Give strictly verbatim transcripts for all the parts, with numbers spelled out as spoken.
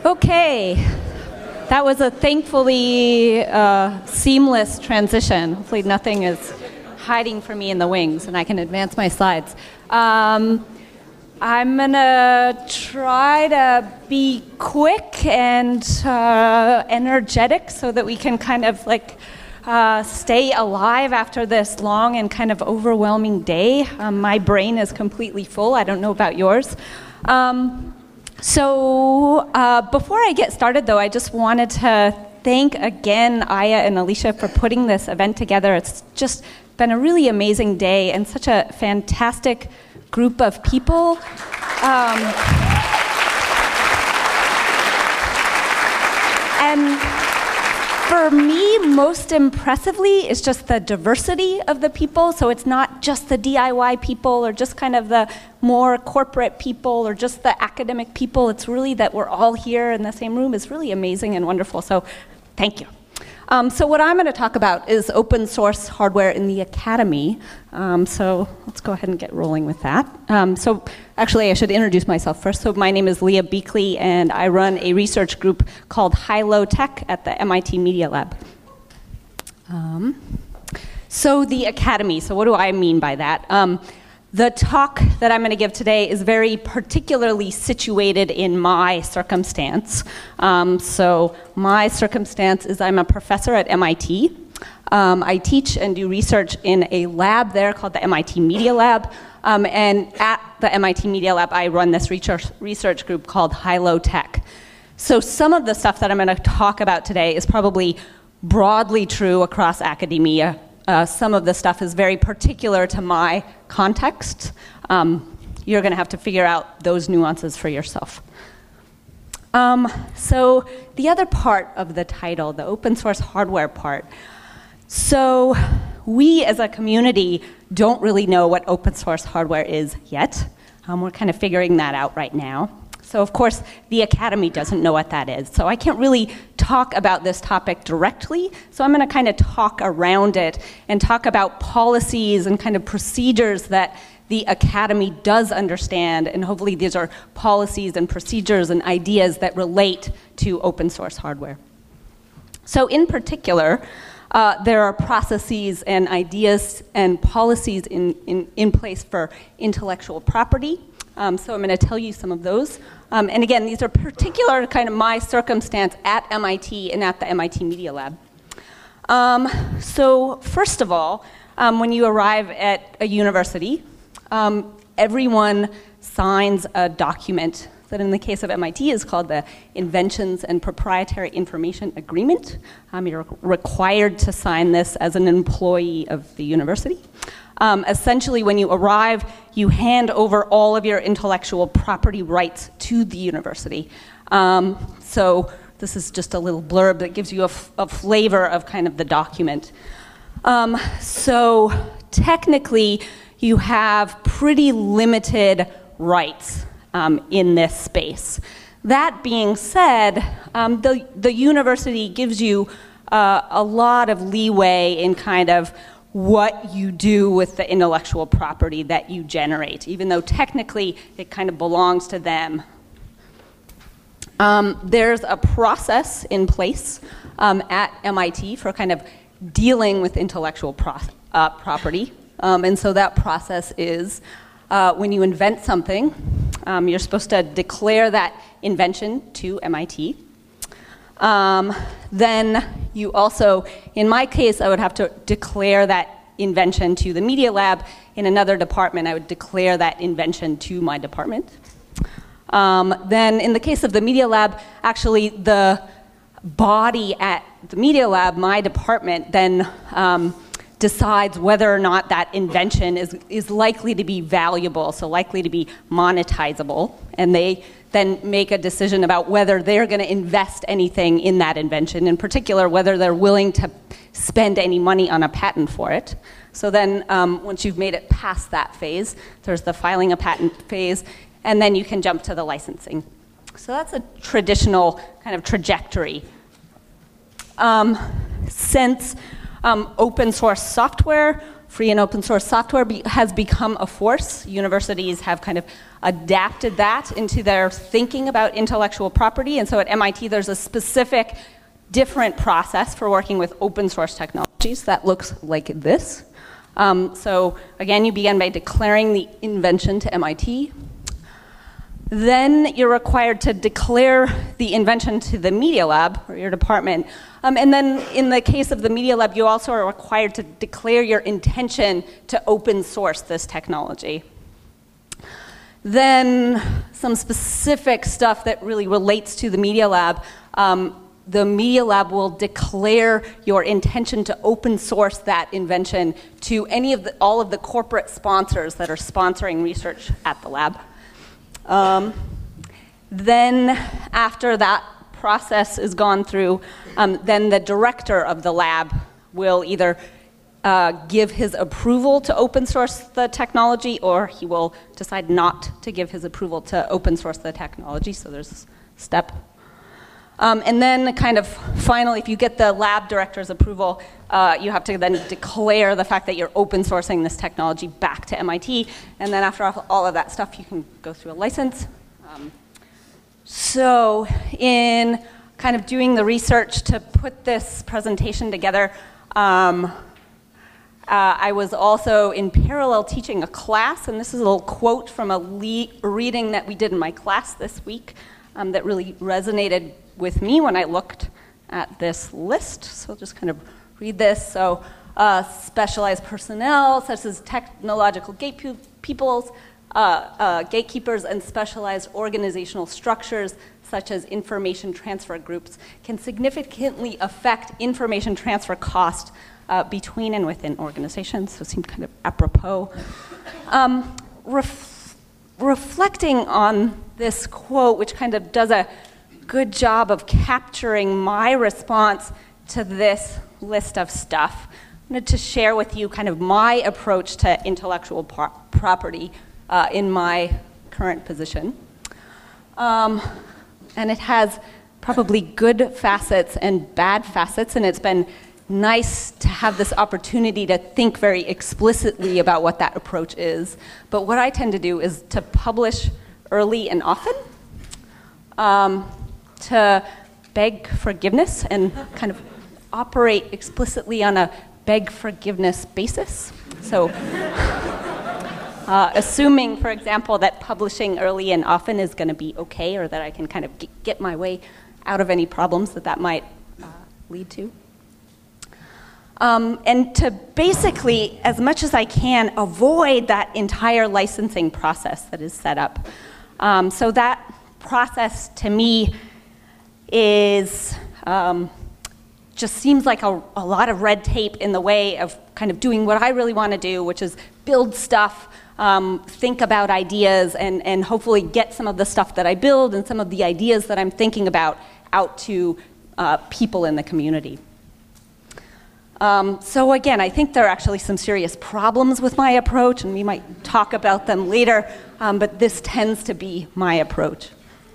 Okay, that was a thankfully uh, seamless transition. Hopefully nothing is hiding from me in the wings and I can advance my slides. Um, I'm gonna try to be quick and uh, energetic so that we can kind of like uh, stay alive after this long and kind of overwhelming day. Um, my brain is completely full. I don't know about yours. Um, So uh, before I get started, though, I just wanted to thank again Aya and Alicia for putting this event together. It's just been a really amazing day and such a fantastic group of people. Um, and for me, most impressively is just the diversity of the people. So it's not just the D I Y people or just kind of the more corporate people or just the academic people. It's really that we're all here in the same room is really amazing and wonderful. So thank you. Um, so what I'm going to talk about is open source hardware in the academy. Um, so let's go ahead and get rolling with that. Um, so actually, I should introduce myself first. So my name is Leah Beakley, and I run a research group called High-Low Tech at the M I T Media Lab. Um, so the academy, so what do I mean by that? Um, The talk that I'm going to give today is very particularly situated in my circumstance. Um, so my circumstance is I'm a professor at M I T. Um, I teach and do research in a lab there called the M I T Media Lab. Um, and at the M I T Media Lab, I run this research, research group called High-Low Tech. So some of the stuff that I'm going to talk about today is probably broadly true across academia. Uh, some of the stuff is very particular to my context. Um, you're going to have to figure out those nuances for yourself. Um, so the other part of the title, the open source hardware part. So we as a community don't really know what open source hardware is yet. Um, we're kind of figuring that out right now. So of course, the academy doesn't know what that is. So I can't really talk about this topic directly. So I'm going to kind of talk around it and talk about policies and kind of procedures that the academy does understand. And hopefully these are policies and procedures and ideas that relate to open source hardware. So in particular, uh, there are processes and ideas and policies in, in, in place for intellectual property. Um, so I'm going to tell you some of those. Um, and again, these are particular to kind of my circumstance at M I T and at the M I T Media Lab. Um, so first of all, um, when you arrive at a university, um, everyone signs a document that in the case of M I T is called the Inventions and Proprietary Information Agreement. Um, you're required to sign this as an employee of the university. Um, essentially, when you arrive, you hand over all of your intellectual property rights to the university. Um, so this is just a little blurb that gives you a, f- a flavor of kind of the document. Um, so technically, you have pretty limited rights um, in this space. That being said, um, the, the university gives you uh, a lot of leeway in kind of what you do with the intellectual property that you generate, even though technically it kind of belongs to them. Um, there's a process in place um, at M I T for kind of dealing with intellectual pro- uh, property. Um, and so that process is uh, when you invent something, um, you're supposed to declare that invention to M I T. Um, then you also, in my case, I would have to declare that invention to the Media Lab. In another department, I would declare that invention to my department. Um, then in the case of the Media Lab, actually the body at the Media Lab, my department, then um, decides whether or not that invention is, is likely to be valuable, so likely to be monetizable, and they then make a decision about whether they're going to invest anything in that invention, in particular whether they're willing to spend any money on a patent for it. So then um, once you've made it past that phase, there's the filing a patent phase, and then you can jump to the licensing. So that's a traditional kind of trajectory. Um, since um, open source software free and open source software be, has become a force. Universities have kind of adapted that into their thinking about intellectual property. And so at M I T, there's a specific different process for working with open source technologies that looks like this. Um, so again, you begin by declaring the invention to M I T. Then you're required to declare the invention to the Media Lab, or your department. Um, and then in the case of the Media Lab, you also are required to declare your intention to open source this technology. Then some specific stuff that really relates to the Media Lab. Um, the Media Lab will declare your intention to open source that invention to any of the, all of the corporate sponsors that are sponsoring research at the lab. Um, then after that process is gone through, um, then the director of the lab will either uh, give his approval to open source the technology, or he will decide not to give his approval to open source the technology. So there's a step. Um, and then kind of finally, if you get the lab director's approval, uh, you have to then declare the fact that you're open sourcing this technology back to M I T. And then after all of that stuff, you can go through a license. Um, so in kind of doing the research to put this presentation together, um, uh, I was also in parallel teaching a class. And this is a little quote from a le- reading that we did in my class this week um, that really resonated with me when I looked at this list. So I'll just kind of read this. So uh, specialized personnel, such as technological gatekeepers, uh, uh, gatekeepers and specialized organizational structures, such as information transfer groups, can significantly affect information transfer cost uh, between and within organizations. So it seemed kind of apropos. Um, ref- reflecting on this quote, which kind of does a good job of capturing my response to this list of stuff, I wanted to share with you kind of my approach to intellectual pro- property uh, in my current position. Um, and it has probably good facets and bad facets, and it's been nice to have this opportunity to think very explicitly about what that approach is. But what I tend to do is to publish early and often, um, to beg forgiveness and kind of operate explicitly on a beg forgiveness basis. So uh, assuming, for example, that publishing early and often is going to be okay, or that I can kind of get my way out of any problems that that might uh, lead to. Um, and to basically, as much as I can, avoid that entire licensing process that is set up. Um, so that process, to me, is um, just seems like a, a lot of red tape in the way of kind of doing what I really want to do, which is build stuff, um, think about ideas, and, and hopefully get some of the stuff that I build and some of the ideas that I'm thinking about out to uh, people in the community. Um, so again, I think there are actually some serious problems with my approach, and we might talk about them later, um, but this tends to be my approach.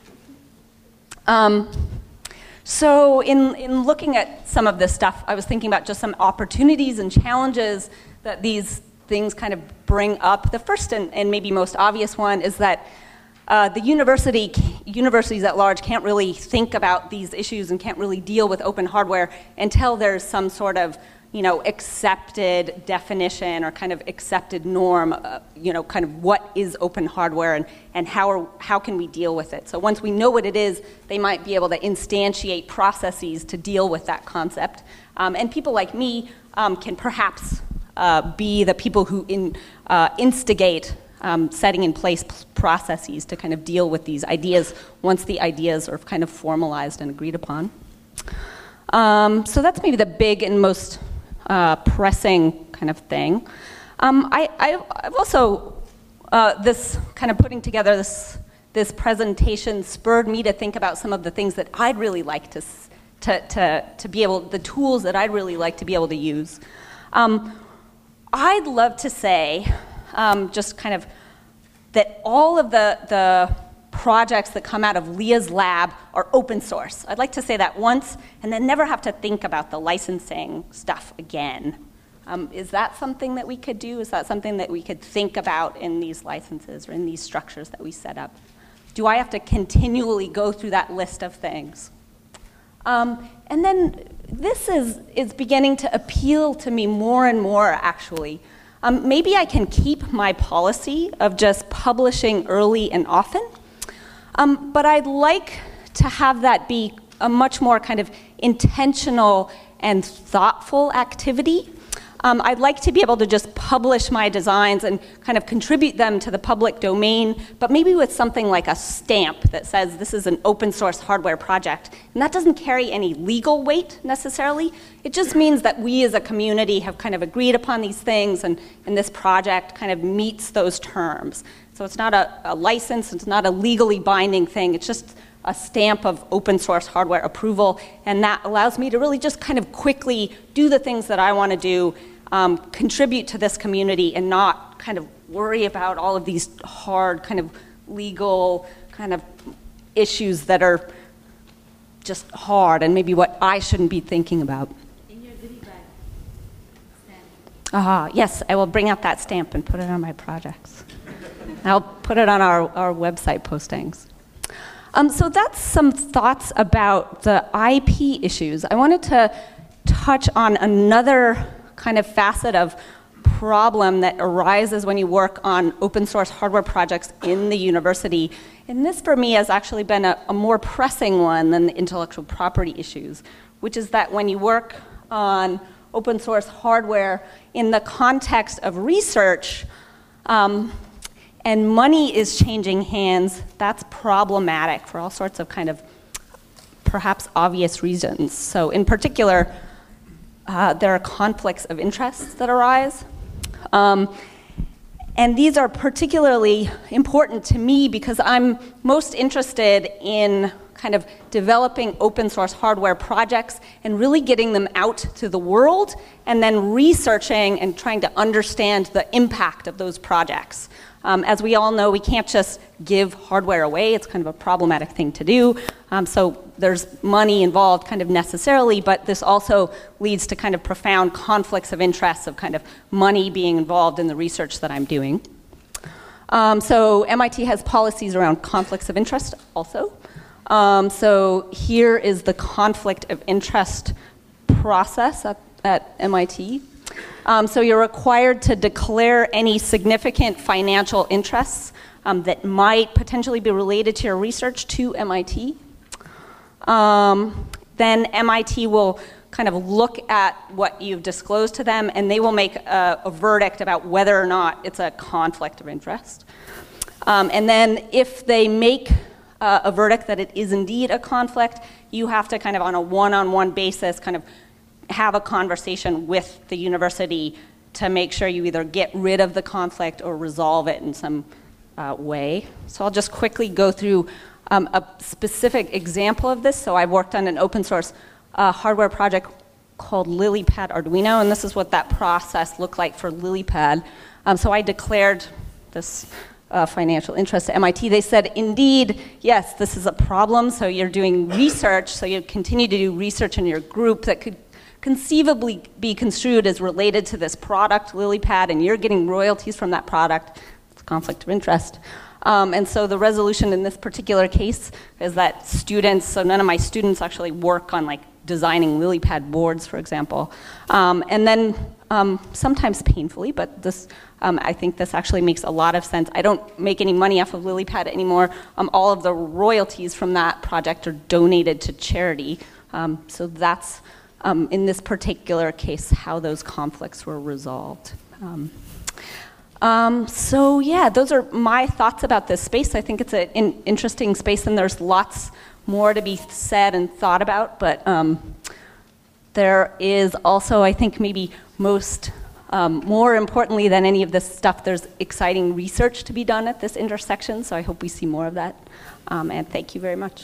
Um, So in, in looking at some of this stuff, I was thinking about just some opportunities and challenges that these things kind of bring up. The first and, and maybe most obvious one is that uh, the university, universities at large can't really think about these issues and can't really deal with open hardware until there's some sort of, you know, accepted definition or kind of accepted norm, uh, you know, kind of what is open hardware and, and how are, how can we deal with it. So once we know what it is, they might be able to instantiate processes to deal with that concept. Um, and people like me um, can perhaps uh, be the people who in, uh, instigate um, setting in place p- processes to kind of deal with these ideas once the ideas are kind of formalized and agreed upon. Um, so that's maybe the big and most Uh, pressing kind of thing. Um, I, I, I've also, uh, this kind of putting together this this presentation spurred me to think about some of the things that I'd really like to to to, to be able, the tools that I'd really like to be able to use. Um, I'd love to say, um, just kind of, that all of the the projects that come out of Leah's lab are open source. I'd like to say that once and then never have to think about the licensing stuff again. Um, is that something that we could do? Is that something that we could think about in these licenses or in these structures that we set up? Do I have to continually go through that list of things? Um, and then this is, is beginning to appeal to me more and more, actually. Um, maybe I can keep my policy of just publishing early and often, um, but I'd like to have that be a much more kind of intentional and thoughtful activity. Um, I'd like to be able to just publish my designs and kind of contribute them to the public domain, but maybe with something like a stamp that says this is an open source hardware project. And that doesn't carry any legal weight necessarily. It just means that we as a community have kind of agreed upon these things, and, and this project kind of meets those terms. So it's not a, a license, it's not a legally binding thing, it's just a stamp of open source hardware approval, and that allows me to really just kind of quickly do the things that I want to do, um, contribute to this community, and not kind of worry about all of these hard kind of legal kind of issues that are just hard and maybe what I shouldn't be thinking about. In your goodie bag stamp. Ah, yes, I will bring out that stamp and put it on my projects. I'll put it on our, our website postings. Um, so that's some thoughts about the I P issues. I wanted to touch on another kind of facet of problem that arises when you work on open source hardware projects in the university. And this for me has actually been a, a more pressing one than the intellectual property issues, which is that when you work on open source hardware in the context of research, um, and money is changing hands, that's problematic for all sorts of kind of perhaps obvious reasons. So in particular, uh, there are conflicts of interests that arise. Um, and these are particularly important to me because I'm most interested in kind of developing open source hardware projects and really getting them out to the world, and then researching and trying to understand the impact of those projects. Um, as we all know, we can't just give hardware away. It's kind of a problematic thing to do. Um, so there's money involved kind of necessarily, but this also leads to kind of profound conflicts of interest of kind of money being involved in the research that I'm doing. Um, so M I T has policies around conflicts of interest also. Um, so here is the conflict of interest process at, at M I T. Um, so you're required to declare any significant financial interests um, that might potentially be related to your research to M I T. Um, then M I T will kind of look at what you've disclosed to them, and they will make a, a verdict about whether or not it's a conflict of interest. Um, and then if they make uh, a verdict that it is indeed a conflict, you have to kind of on a one-on-one basis kind of have a conversation with the university to make sure you either get rid of the conflict or resolve it in some uh, way. So I'll just quickly go through um, a specific example of this. So I've worked on an open source uh, hardware project called LilyPad Arduino, and this is what that process looked like for LilyPad. Um, so I declared this uh, financial interest to M I T. They said, indeed, yes, this is a problem, so you're doing research, so you continue to do research in your group that could conceivably be construed as related to this product, LilyPad, and you're getting royalties from that product. It's a conflict of interest. Um, and so the resolution in this particular case is that students, so none of my students actually work on like designing LilyPad boards, for example. Um, and then um, sometimes painfully, but this, um, I think this actually makes a lot of sense. I don't make any money off of LilyPad anymore. Um, all of the royalties from that project are donated to charity. Um, so that's Um, in this particular case, how those conflicts were resolved. Um, um, so yeah, those are my thoughts about this space. I think it's an in, interesting space, and there's lots more to be said and thought about, but um, there is also, I think maybe most, um, more importantly than any of this stuff, there's exciting research to be done at this intersection, so I hope we see more of that, um, and thank you very much.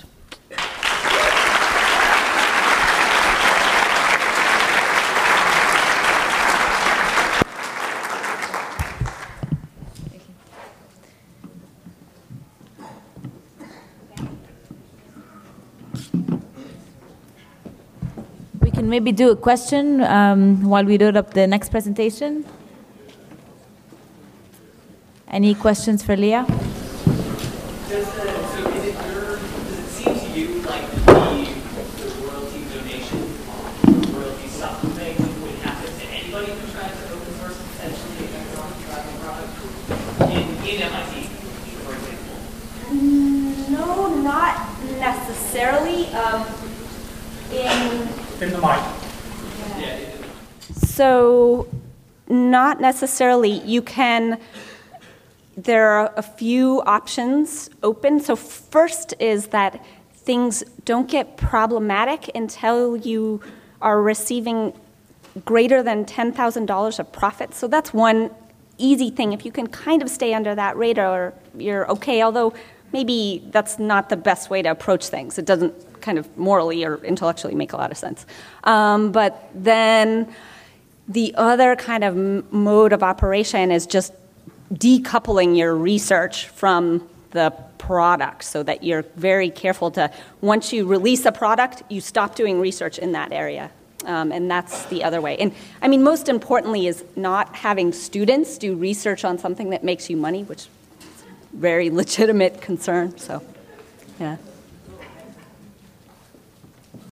can maybe do a question um, while we load up the next presentation. Any questions for Leah? Does, the, so is it your, does it seem to you like the, the royalty donation, royalty supplement would happen to anybody who tries to open source essentially an economic driving product in, in M I T, for example? No, not necessarily. Um, in In the mic. Yeah. So, not necessarily. You can. There are a few options open. So first is that things don't get problematic until you are receiving greater than ten thousand dollars of profit. So that's one easy thing. If you can kind of stay under that radar, you're okay, although maybe that's not the best way to approach things. It doesn't kind of morally or intellectually make a lot of sense. Um, but then the other kind of m- mode of operation is just decoupling your research from the product so that you're very careful to, once you release a product, you stop doing research in that area. Um, and that's the other way. And I mean, most importantly is not having students do research on something that makes you money, which is a very legitimate concern. So, yeah.